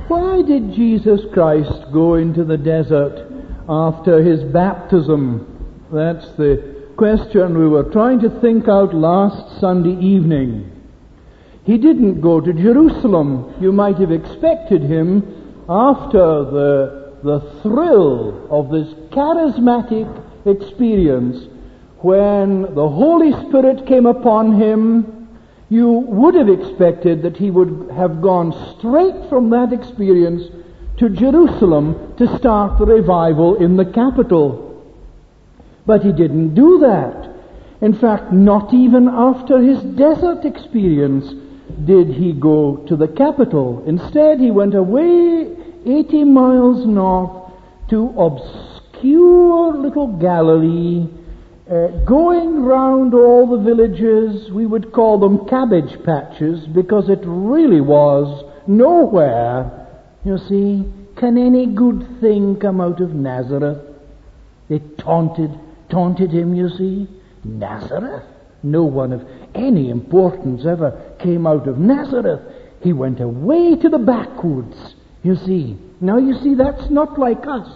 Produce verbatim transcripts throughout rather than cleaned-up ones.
Why did Jesus Christ go into the desert after his baptism? That's the question we were trying to think out last Sunday evening. He didn't go to Jerusalem. You might have expected him after the, the thrill of this charismatic experience when the Holy Spirit came upon him. You would have expected that he would have gone straight from that experience to Jerusalem to start the revival in the capital. But he didn't do that. In fact, not even after his desert experience did he go to the capital. Instead, he went away eighty miles north to obscure little Galilee, Uh, going round all the villages. We would call them cabbage patches because it really was nowhere. You see, can any good thing come out of Nazareth? They taunted, taunted him, you see. Nazareth? No one of any importance ever came out of Nazareth. He went away to the backwoods, you see. Now you see, that's not like us.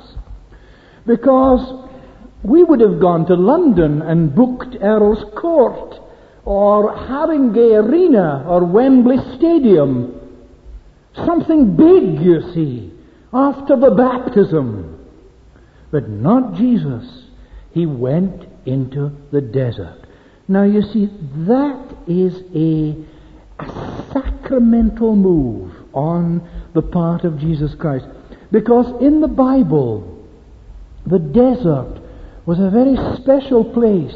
Because we would have gone to London and booked Earl's Court or Haringey Arena or Wembley Stadium. Something big, you see, after the baptism. But not Jesus. He went into the desert. Now you see, that is a, a sacramental move on the part of Jesus Christ. Because in the Bible, the desert was a very special place.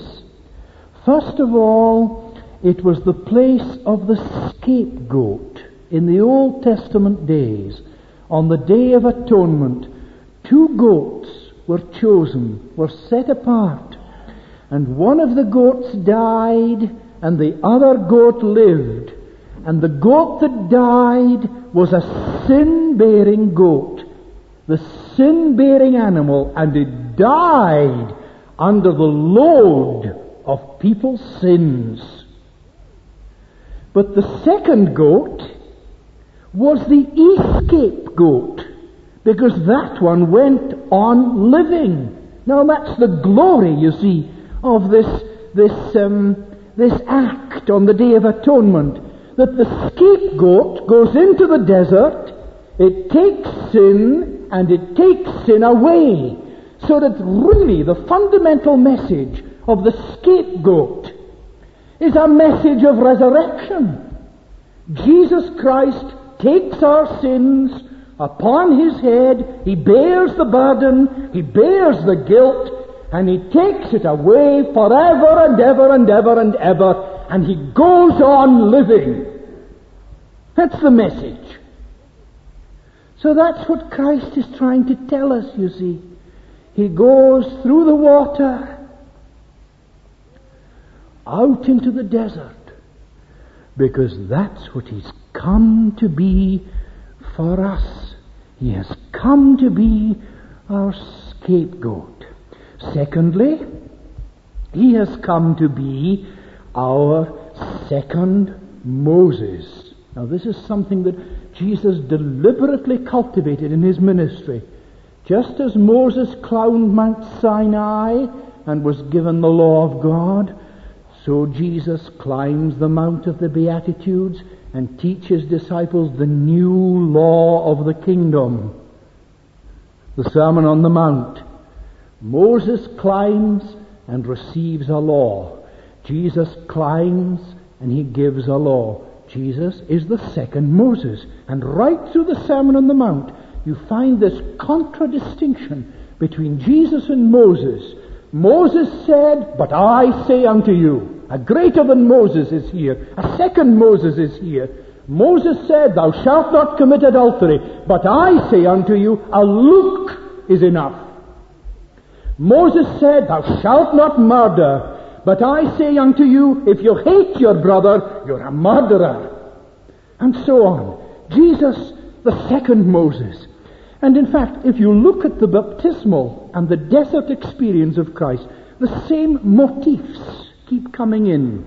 First of all, it was the place of the scapegoat. In the Old Testament days, on the Day of Atonement, two goats were chosen, were set apart, and one of the goats died and the other goat lived. And the goat that died was a sin-bearing goat, the sin-bearing animal, and it died under the load of people's sins. But the second goat was the escape goat, because that one went on living. Now that's the glory, you see, of this this um, this act on the Day of Atonement, that the scapegoat goes into the desert, it takes sin, and it takes sin away. So that really the fundamental message of the scapegoat is a message of resurrection. Jesus Christ takes our sins upon his head, he bears the burden, he bears the guilt, and he takes it away forever and ever and ever and ever, and he goes on living. That's the message. So that's what Christ is trying to tell us, you see. He goes through the water, out into the desert, because that's what he's come to be for us. He has come to be our scapegoat. Secondly, he has come to be our second Moses. Now this is something that Jesus deliberately cultivated in his ministry. Just as Moses climbed Mount Sinai and was given the law of God, so Jesus climbs the Mount of the Beatitudes and teaches disciples the new law of the kingdom. The Sermon on the Mount. Moses climbs and receives a law. Jesus climbs and he gives a law. Jesus is the second Moses. And right through the Sermon on the Mount, you find this contradistinction between Jesus and Moses. Moses said, "But I say unto you," a greater than Moses is here. A second Moses is here. Moses said, "Thou shalt not commit adultery." But I say unto you, a look is enough. Moses said, "Thou shalt not murder." But I say unto you, if you hate your brother, you're a murderer. And so on. Jesus, the second Moses. And in fact, if you look at the baptismal and the desert experience of Christ, the same motifs keep coming in.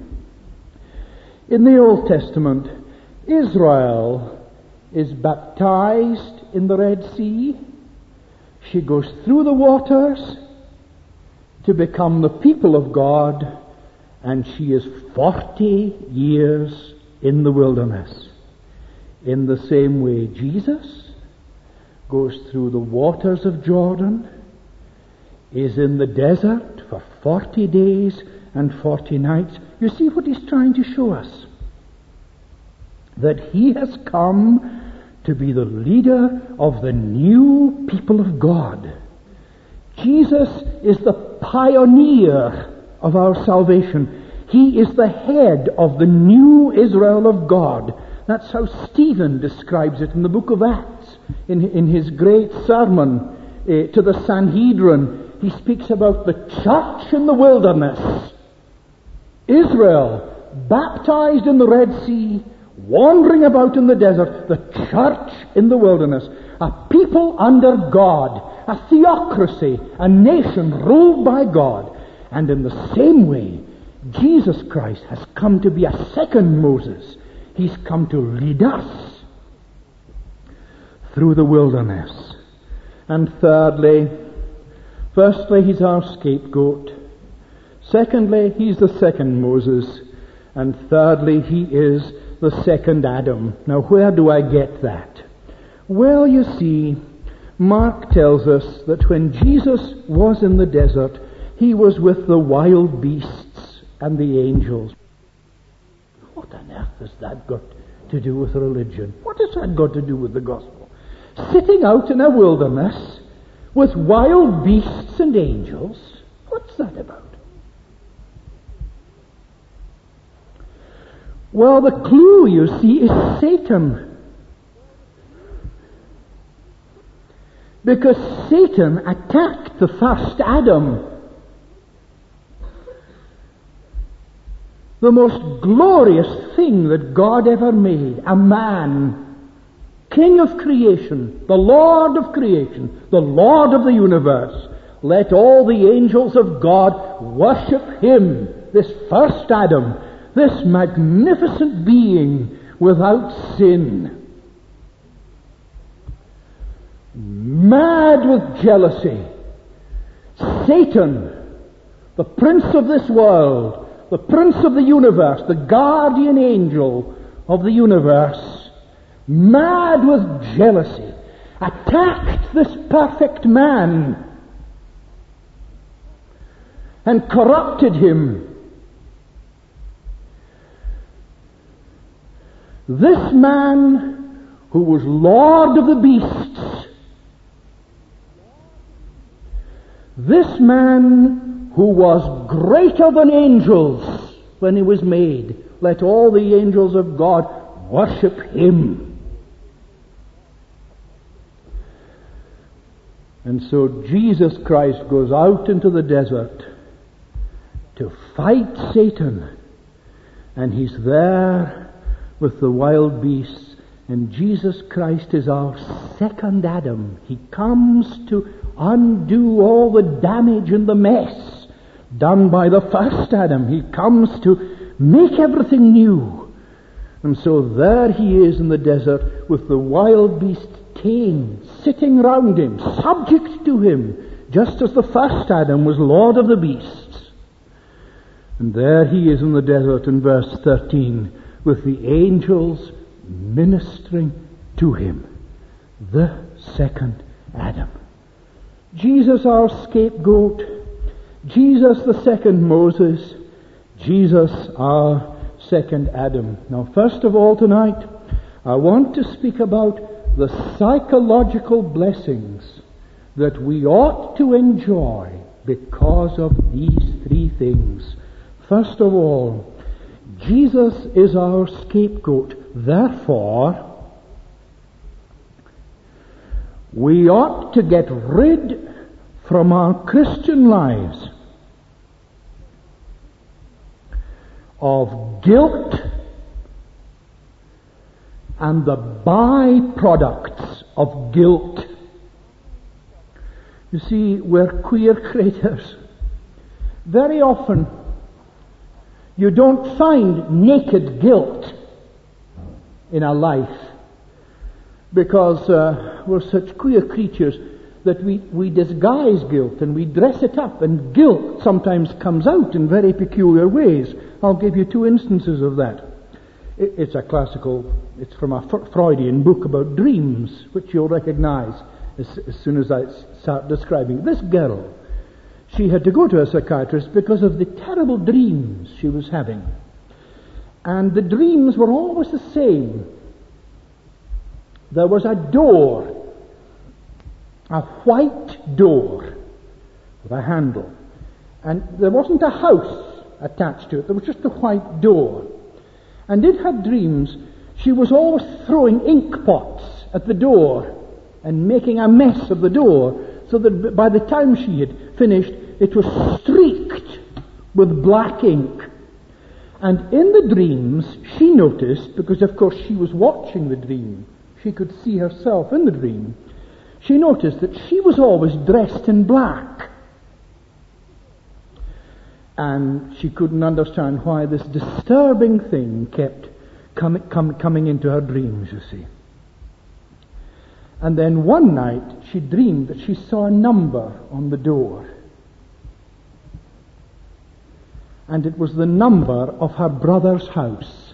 In the Old Testament, Israel is baptized in the Red Sea. She goes through the waters to become the people of God, and she is forty years in the wilderness. In the same way, Jesus goes through the waters of Jordan, is in the desert for forty days and forty nights. You see what he's trying to show us? That he has come to be the leader of the new people of God. Jesus is the pioneer of our salvation. He is the head of the new Israel of God. That's how Stephen describes it in the book of Acts. In, in his great sermon uh, to the Sanhedrin, he speaks about the church in the wilderness. Israel, baptized in the Red Sea, wandering about in the desert, the church in the wilderness. A people under God, a theocracy, a nation ruled by God. And in the same way, Jesus Christ has come to be a second Moses. He's come to lead us through the wilderness. And thirdly, firstly, he's our scapegoat. Secondly, he's the second Moses. And thirdly, he is the second Adam. Now, where do I get that? Well, you see, Mark tells us that when Jesus was in the desert, he was with the wild beasts and the angels. What on earth has that got to do with religion? What has that got to do with the gospel? Sitting out in a wilderness with wild beasts and angels? What's that about? Well, the clue, you see, is Satan. Because Satan attacked the first Adam. The most glorious thing that God ever made. A man, King of creation, the Lord of creation, the Lord of the universe. Let all the angels of God worship him, this first Adam, this magnificent being without sin. Mad with jealousy, Satan, the prince of this world, the prince of the universe, the guardian angel of the universe, mad with jealousy, attacked this perfect man and corrupted him. This man who was Lord of the beasts, this man who was greater than angels when he was made, let all the angels of God worship him. And so Jesus Christ goes out into the desert to fight Satan, and he's there with the wild beasts, and Jesus Christ is our second Adam. He comes to undo all the damage and the mess done by the first Adam. He comes to make everything new. And so there he is in the desert with the wild beast tamed, sitting round him, subject to him, just as the first Adam was Lord of the beasts. And there he is in the desert in verse thirteen, with the angels ministering to him, the second Adam. Jesus our scapegoat, Jesus the second Moses, Jesus our second Adam. Now, first of all tonight, I want to speak about the psychological blessings that we ought to enjoy because of these three things. First of all, Jesus is our scapegoat. Therefore, we ought to get rid from our Christian lives of guilt and the byproducts of guilt. You see, we're queer creatures. Very often, you don't find naked guilt in a life. because uh, we're such queer creatures that we, we disguise guilt and we dress it up, and guilt sometimes comes out in very peculiar ways. I'll give you two instances of that. It, it's a classical, it's from a Freudian book about dreams, which you'll recognize as, as soon as I start describing. This girl, she had to go to a psychiatrist because of the terrible dreams she was having. And the dreams were always the same. There was a door, a white door with a handle. And there wasn't a house attached to it. There was just a white door. And in her dreams, she was always throwing ink pots at the door and making a mess of the door, so that by the time she had finished, it was streaked with black ink. And in the dreams, she noticed, because of course she was watching the dream, she could see herself in the dream, she noticed that she was always dressed in black. And she couldn't understand why this disturbing thing kept com- com- coming into her dreams, you see. And then one night she dreamed that she saw a number on the door. And it was the number of her brother's house.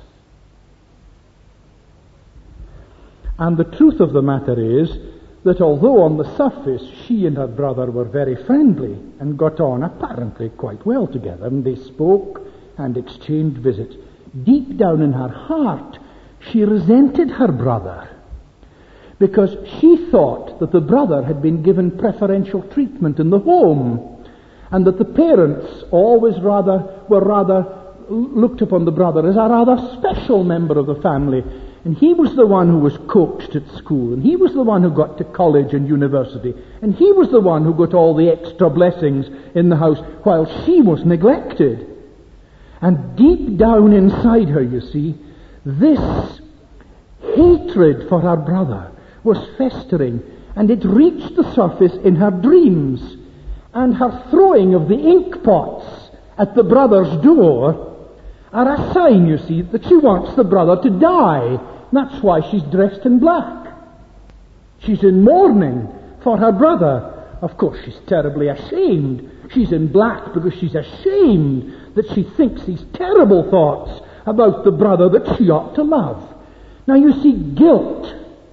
And the truth of the matter is that although on the surface she and her brother were very friendly and got on apparently quite well together, and they spoke and exchanged visits, deep down in her heart she resented her brother, because she thought that the brother had been given preferential treatment in the home, and that the parents always rather were rather looked upon the brother as a rather special member of the family. And he was the one who was coached at school, and he was the one who got to college and university, and he was the one who got all the extra blessings in the house, while she was neglected. And deep down inside her, you see, this hatred for her brother was festering, and it reached the surface in her dreams. And her throwing of the ink pots at the brother's door are a sign, you see, that she wants the brother to die. That's why she's dressed in black. She's in mourning for her brother. Of course, she's terribly ashamed. She's in black because she's ashamed that she thinks these terrible thoughts about the brother that she ought to love. Now, you see, guilt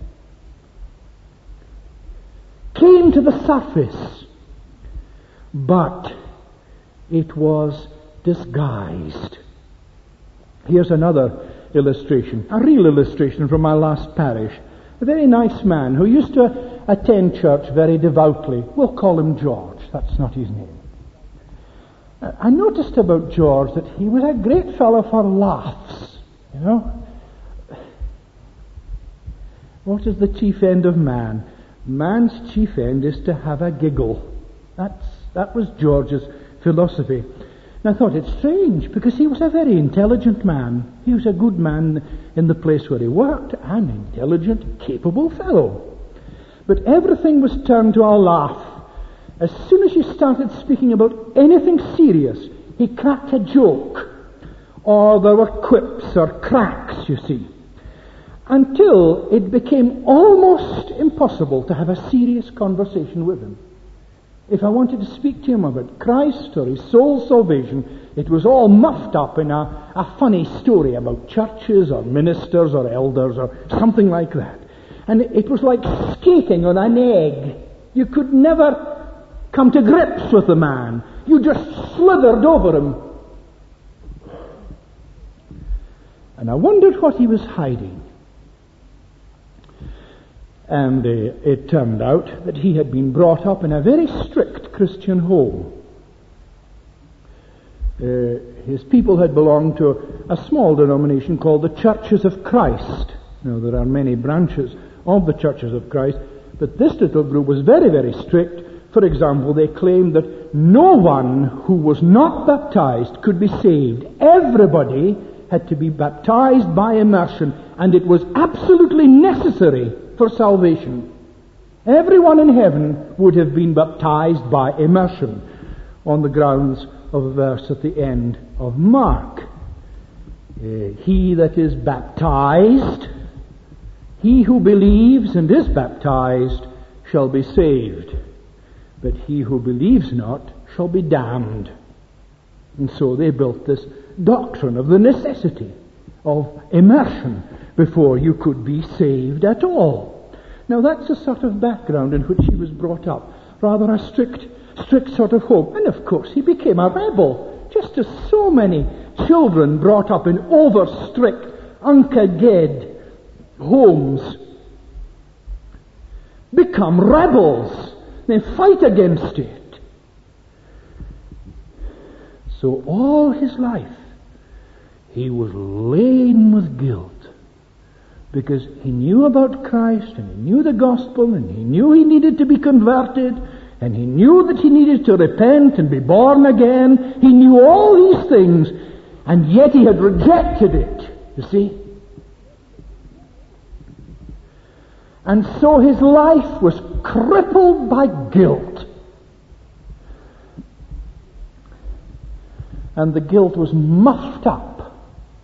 came to the surface, but it was disguised. Here's another illustration, a real illustration from my last parish. A very nice man who used to attend church very devoutly. We'll call him George. That's not his name. I noticed about George that he was a great fellow for laughs. You know? What is the chief end of man? Man's chief end is to have a giggle. That's, that was George's philosophy. And I thought it strange, because he was a very intelligent man. He was a good man in the place where he worked, an intelligent, capable fellow. But everything was turned to a laugh. As soon as you started speaking about anything serious, he cracked a joke. Or there were quips or cracks, you see. Until it became almost impossible to have a serious conversation with him. If I wanted to speak to him about Christ or his soul salvation, it was all muffed up in a, a funny story about churches or ministers or elders or something like that. And it, it was like skating on an egg. You could never come to grips with the man. You just slithered over him. And I wondered what he was hiding. And uh, it turned out that he had been brought up in a very strict Christian home. Uh, his people had belonged to a small denomination called the Churches of Christ. Now, there are many branches of the Churches of Christ, but this little group was very, very strict. For example, they claimed that no one who was not baptized could be saved. Everybody had to be baptized by immersion, and it was absolutely necessary for salvation. Everyone in heaven would have been baptized by immersion, on the grounds of a verse at the end of Mark. Uh, he that is baptized, He who believes and is baptized shall be saved, but he who believes not shall be damned. And so they built this doctrine of the necessity of immersion before you could be saved at all. Now that's the sort of background in which he was brought up. Rather a strict, strict sort of home. And of course he became a rebel, just as so many children brought up in over-strict, unkaged homes become rebels. They fight against it. So all his life he was laden with guilt, because he knew about Christ, and he knew the gospel, and he knew he needed to be converted, and he knew that he needed to repent and be born again. He knew all these things, and yet he had rejected it, you see. And so his life was crippled by guilt. And the guilt was muffed up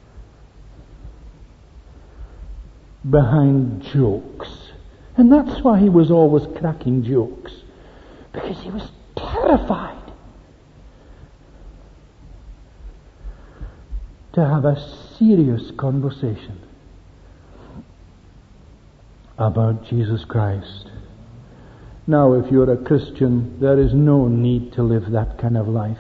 behind jokes. And that's why he was always cracking jokes, because he was terrified to have a serious conversation about Jesus Christ. Now, if you're a Christian, there is no need to live that kind of life.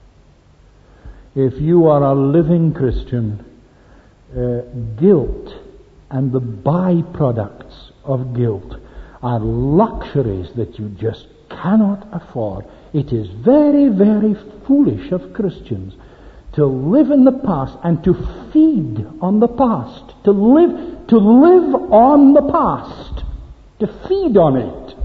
If you are a living Christian, uh, guilt and the byproducts of guilt are luxuries that you just cannot afford. It is very, very foolish of Christians to live in the past and to feed on the past, to live, to live on the past, to feed on it,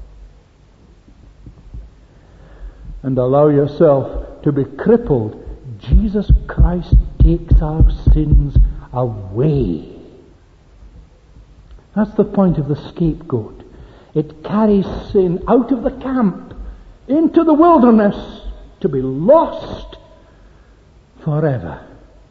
and allow yourself to be crippled. Jesus Christ takes our sins away. That's the point of the scapegoat. It carries sin out of the camp into the wilderness to be lost forever.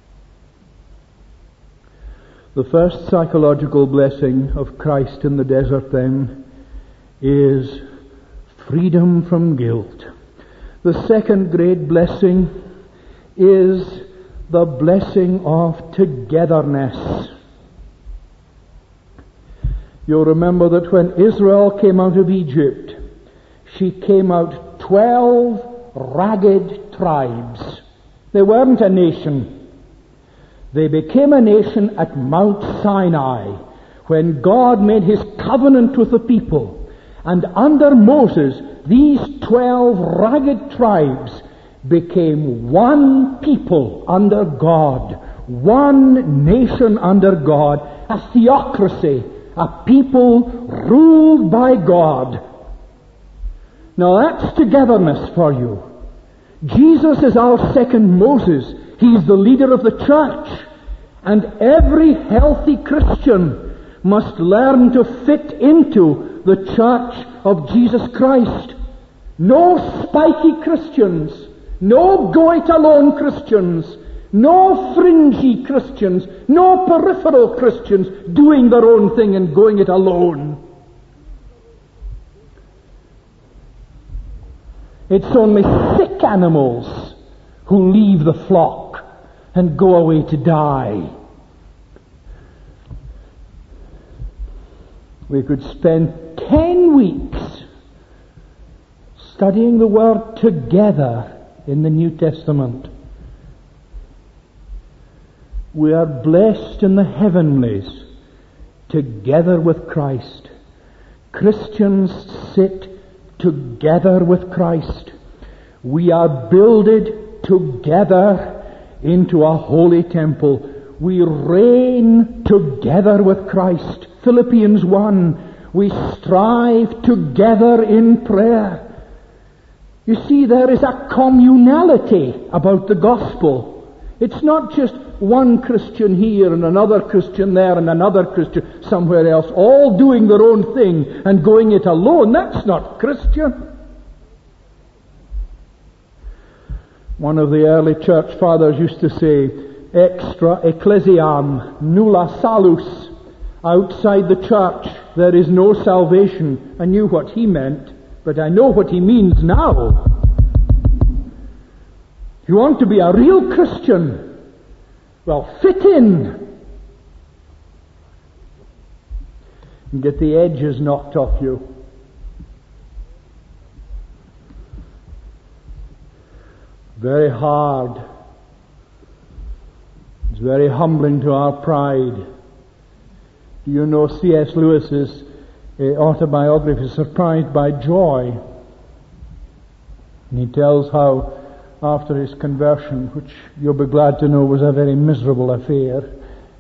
The first psychological blessing of Christ in the desert, then, is freedom from guilt. The second great blessing is the blessing of togetherness. You'll remember that when Israel came out of Egypt, she came out twelve ragged tribes. They weren't a nation. They became a nation at Mount Sinai, when God made his covenant with the people. And under Moses, these twelve ragged tribes became one people under God, one nation under God, a theocracy, a people ruled by God. Now that's togetherness for you. Jesus is our second Moses. He's the leader of the church. And every healthy Christian must learn to fit into the church of Jesus Christ. No spiky Christians, no go-it-alone Christians, no fringy Christians, no peripheral Christians doing their own thing and going it alone. It's only sick animals who leave the flock and go away to die. We could spend ten weeks studying the word together in the New Testament. We are blessed in the heavenlies together with Christ. Christians sit together with Christ. We are builded together into a holy temple. We reign together with Christ. Philippians one. We strive together in prayer. You see, there is a communality about the gospel. It's not just one Christian here and another Christian there and another Christian somewhere else, all doing their own thing and going it alone. That's not Christian. One of the early church fathers used to say, extra ecclesiam nulla salus. Outside the church there is no salvation. I knew what he meant, but I know what he means now. You want to be a real Christian? Well, fit in. And get the edges knocked off you. Very hard. It's very humbling to our pride. Do you know C S Lewis's uh, autobiography, Surprised by Joy? And he tells how after his conversion, which you'll be glad to know was a very miserable affair,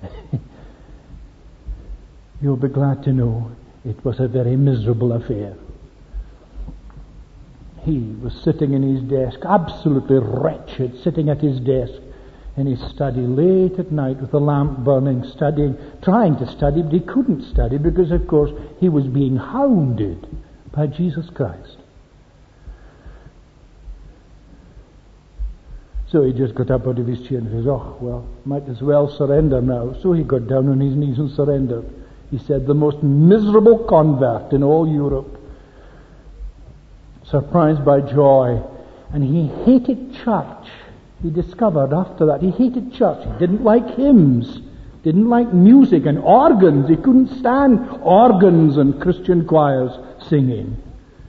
you'll be glad to know it was a very miserable affair. He was sitting in his desk, absolutely wretched, sitting at his desk in his study late at night with the lamp burning, studying, trying to study, but he couldn't study because, of course, he was being hounded by Jesus Christ. So he just got up out of his chair and says, oh, well, might as well surrender now. So he got down on his knees and surrendered. He said, the most miserable convert in all Europe. Surprised by Joy. And he hated church. He discovered after that he hated church. He didn't like hymns, didn't like music and organs. He couldn't stand organs and Christian choirs singing.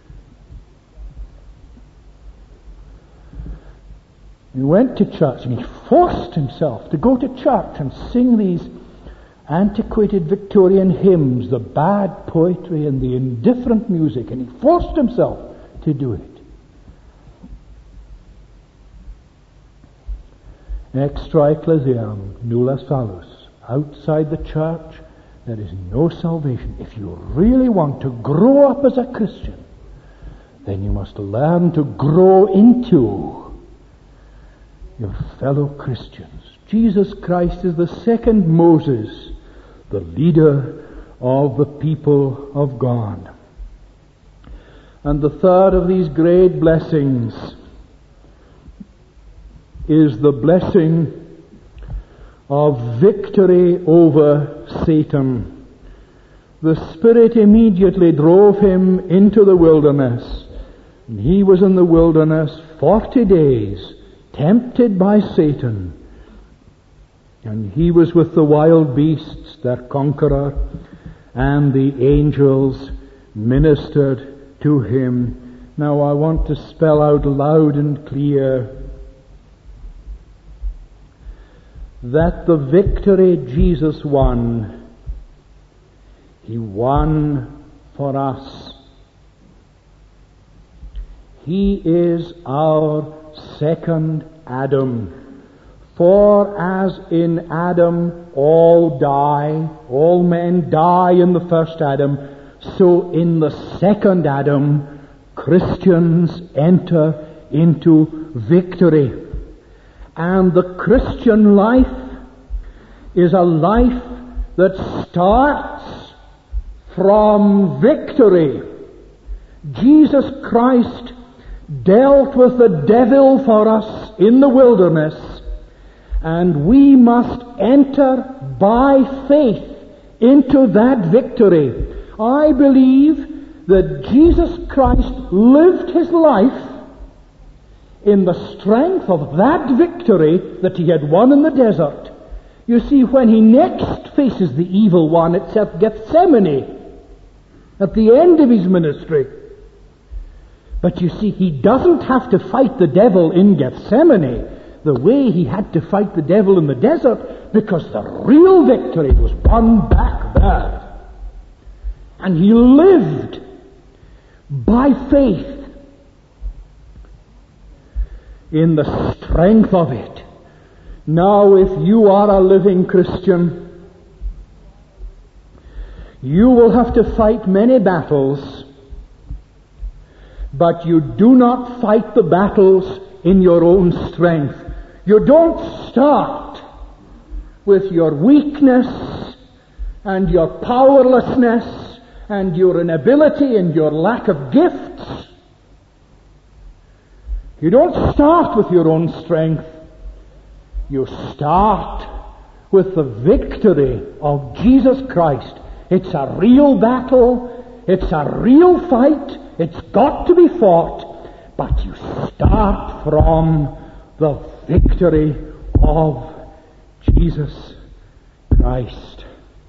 He went to church and he forced himself to go to church and sing these antiquated Victorian hymns, the bad poetry and the indifferent music, and he forced himself to do it. Extra ecclesiam nulla salus. Outside the church, there is no salvation. If you really want to grow up as a Christian, then you must learn to grow into your fellow Christians. Jesus Christ is the second Moses, the leader of the people of God. And the third of these great blessings is the blessing of victory over Satan. The Spirit immediately drove him into the wilderness. And he was in the wilderness forty days, tempted by Satan. And he was with the wild beasts, their conqueror, and the angels ministered to him. Now I want to spell out loud and clear that the victory Jesus won, he won for us. He is our second Adam. For as in Adam all die, all men die in the first Adam, so in the second Adam Christians enter into victory. And the Christian life is a life that starts from victory. Jesus Christ dealt with the devil for us in the wilderness, and we must enter by faith into that victory. I believe that Jesus Christ lived his life in the strength of that victory that he had won in the desert. You see, when he next faces the evil one at Gethsemane, at the end of his ministry, but you see, he doesn't have to fight the devil in Gethsemane the way he had to fight the devil in the desert, because the real victory was won back there. And he lived by faith in the strength of it. Now, if you are a living Christian, you will have to fight many battles, but you do not fight the battles in your own strength. You don't start with your weakness and your powerlessness and your inability and your lack of gifts. You don't start with your own strength. You start with the victory of Jesus Christ It's a real battle. It's a real fight. It's got to be fought. But you start from the victory of Jesus Christ.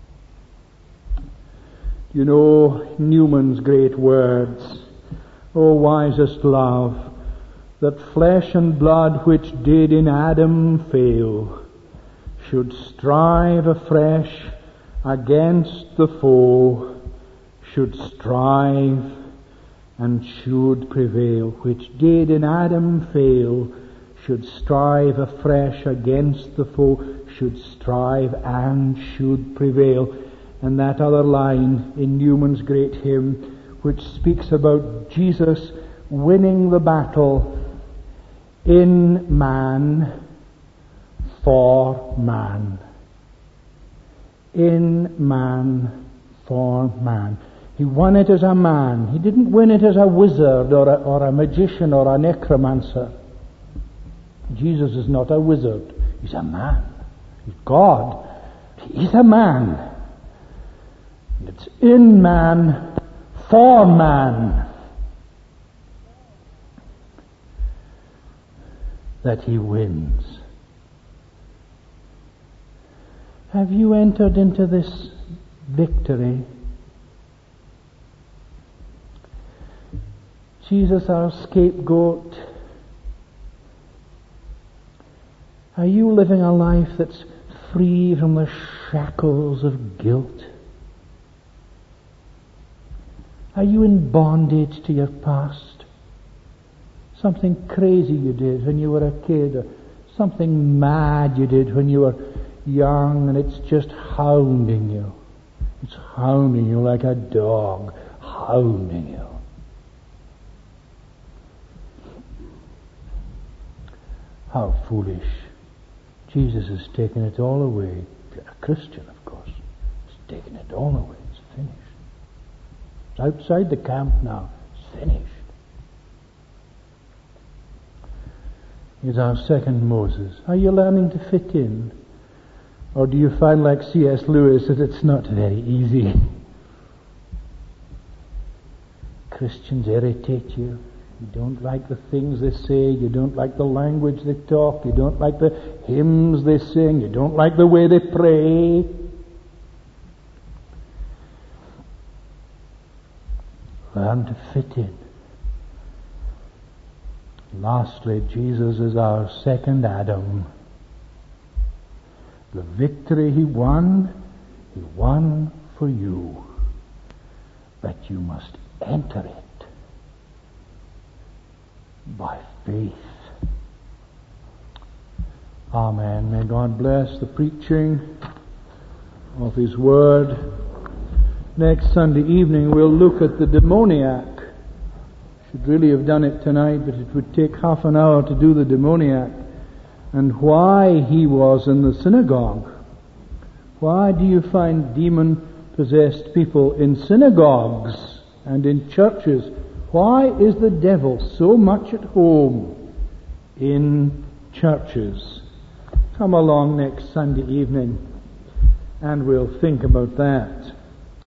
You know Newman's great words, O wisest love, that flesh and blood which did in Adam fail should strive afresh against the foe, should strive and should prevail, which did in Adam fail, should strive afresh against the foe, should strive and should prevail. And that other line in Newman's great hymn, which speaks about Jesus winning the battle in man, for man. In man, for man. He won it as a man. He didn't win it as a wizard or a, or a magician or a necromancer. Jesus is not a wizard. He's a man. He's God. He's a man. And it's in man, for man, that he wins. Have you entered into this victory? Jesus, our scapegoat, are you living a life that's free from the shackles of guilt? Are you in bondage to your past? Something crazy you did when you were a kid, or something mad you did when you were young, and it's just hounding you. It's hounding you like a dog, hounding you. How foolish. Jesus has taken it all away. If you're a Christian, of course. He's taken it all away. It's finished. It's outside the camp now. It's finished. He's our second Moses. Are you learning to fit in? Or do you find, like C S Lewis, that it's not very easy? Christians irritate you. You don't like the things they say. You don't like the language they talk. You don't like the hymns they sing. You don't like the way they pray. Learn to fit in. Lastly, Jesus is our second Adam. The victory he won, he won for you. But you must enter it by faith. Amen. May God bless the preaching of his word. Next Sunday evening we'll look at the demoniac. Should really have done it tonight, but it would take half an hour to do the demoniac, and why he was in the synagogue. Why do you find demon-possessed people in synagogues and in churches? Why is the devil so much at home in churches? Come along next Sunday evening and we'll think about that.